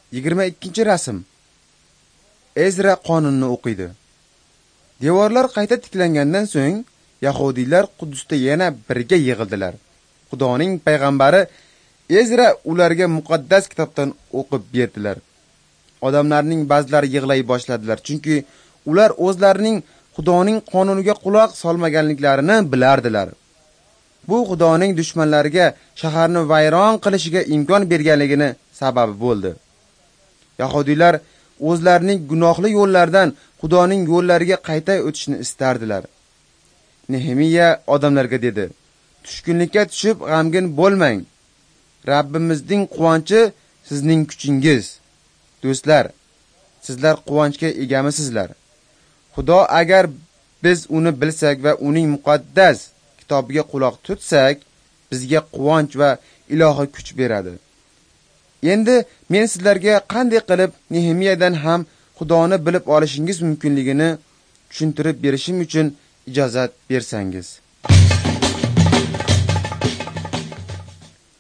22-rasm. Ezra qonunni o'qiydi. Devorlar qayta tiklangandan so'ng, Yahudiylar Qudusda yana birga yig'ildilar. Xudoning payg'ambari Ezra ularga muqaddas kitobdan o'qib berdilar. Odamlarning ba'zilari yig'lay boshladilar, chunki ular o'zlarining Xudoning qonuniga quloq solmaganliklarini bilardilar. Bu Xudoning dushmanlariga shaharni vayron qilishiga imkon berganligini sababi bo'ldi. Yahudiylar o'zlarining gunohli yo'llaridan Xudoning yo'llariga qayta o'tishni istardilar. Nehemiya odamlarga dedi: "Tushkunlikka tushib g'amgin bo'lmang. Rabbimizning quvonchi sizning kuchingiz. Do'stlar, sizlar quvonchga egamisizlar. Xudo agar biz uni bilsak va uning muqaddas kitobiga quloq tutsak, bizga quvonch va ilohiy kuch beradi." Endi men sizlarga qanday qilib Nehemiyadan ham Xudoni bilib olishingiz mumkinligini tushuntirib berishim uchun ijozat bersangiz.